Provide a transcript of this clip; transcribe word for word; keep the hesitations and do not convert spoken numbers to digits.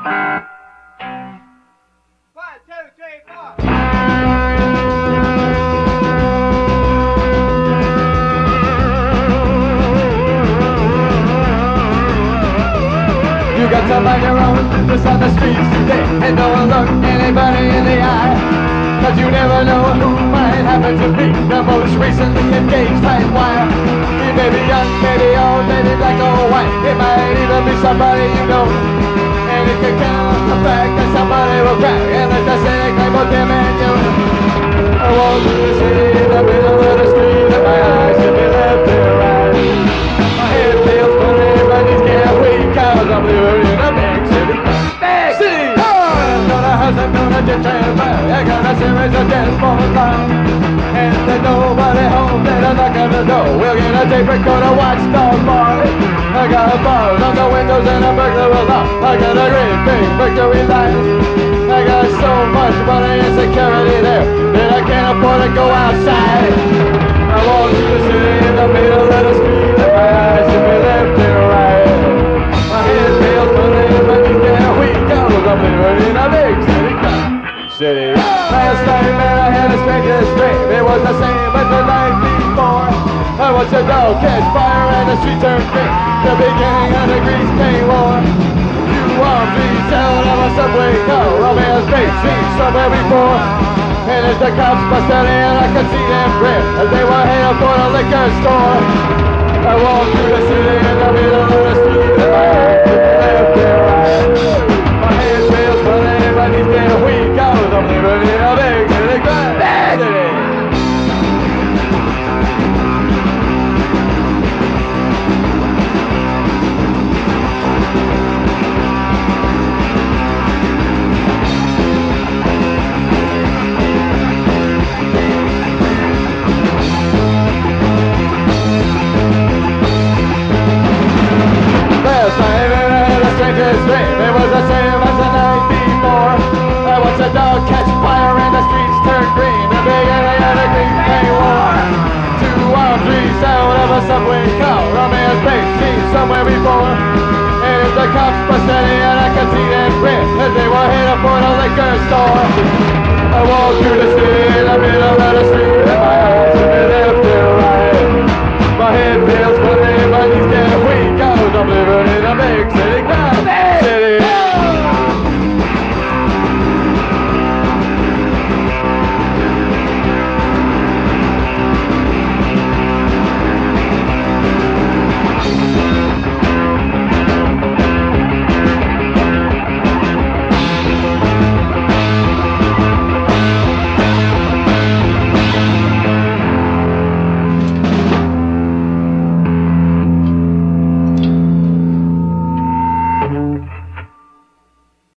One, two, three, four. You got to mind your own business on the streets today, and don't look anybody in the eye, cause you never know who might happen to be the most recently engaged tight wire. He may be young, maybe old, maybe black or white. It might even be somebody you know, and it could count the fact that somebody will crack and there's just a claim of him and you. I walk through the city in the middle of the street, and my eyes should be left and right. My head feels funny, but these can't wait, cause I'm living in a big city. Big city! Oh! I'm gonna house, I'm gonna get trained back. I got a series of death for a clown. And there's nobody home that I'm not gonna know. We'll get a tape recorder, watch the party. I got bars on the windows and a burglar alarm. I got a great big victory line. I got so much money and security there that I can't afford to go outside. I walk through the city in the middle of the street, and my eyes should be left and right. My head feels funny, but you can't wait, cause I'm living in a big city. City. Last night, man, I had a strangest dream. It was the same as the night before. I watched a dog catch fire and the street turned green. The beginning of the Grease Paint War. Two armed trees out of a subway car. Romeo's face seen somewhere before. And as the cops busted in, I could see them grin as they were headed for the liquor store. I walked through the city in the middle of the street, and my eyes to the left and right. My head feels funny, but these damn weak cause I'm living in a big city. Big city! Last night I had a strangest dream. It was the same as the night before. I watched a dog catch fire and the streets turn green. The beginning of the Grease Paint War. Two armed trees out of a subway car. Romeo's face seen somewhere before. And as the cops busted in, I could see them grin as they were headed for the liquor store. I walked through the city in the middle of the street.